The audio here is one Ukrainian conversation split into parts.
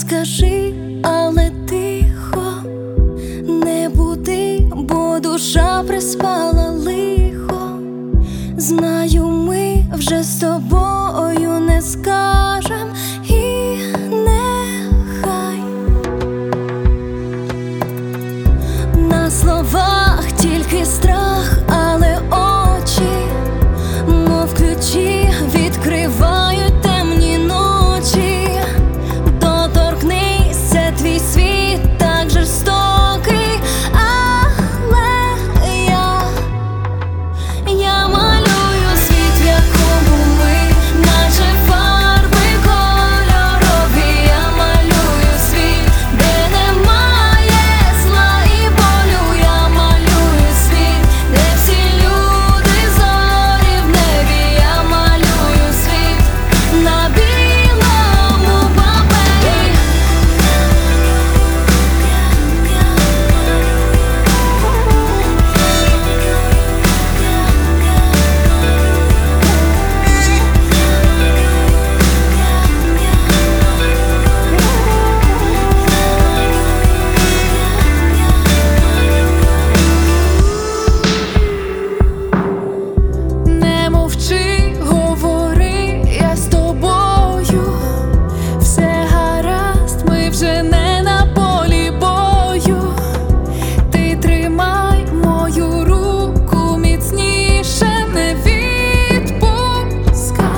скажи, але тихо, не буди, бо душа приспала лихо. Знаю, ми вже з тобою не скажем, і нехай на словах тільки страх, але очі, мов ключі, відкривають темні ночі. Доторкнись, це твій світ так жорстокий, але я малюю світ, в якому ми, наче фарби кольорові. Я малюю світ, де немає зла і болю. Я малюю світ, де всі люди зорі в небі. Я малюю світ на білому папері. Не мовчи, говори, я з тобою. Все гаразд, ми вже не на полі бою. Ти тримай мою руку міцніше, не відпускай.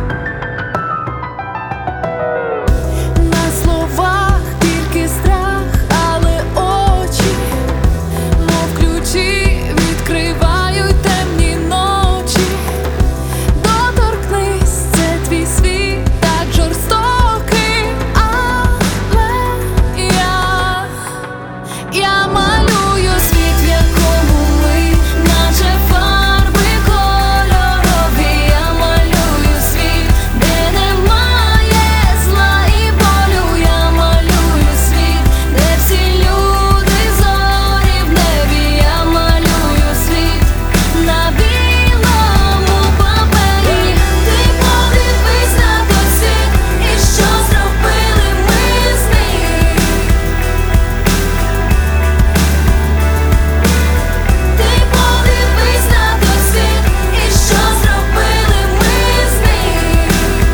На словах тільки страх, але очі, мов ключі, відкривають темні ночі. Доторкнись, це твій світ так жорстокий, але я малюю світ, в якому ми, наче фарби кольорові. Я малюю світ, де немає зла і болю. Я малюю світ, де всі люди зорі в небі. Я малюю світ на білому папері. Ти подивись на той світ, і що зробили ми з ним. Ти подивись на той світ, і що зробили ми з ним.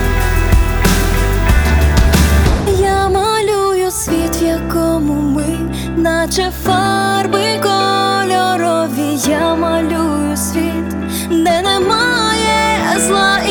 Я малюю світ, в якому ми, наче фарби кольорові. Я малюю світ, де немає зла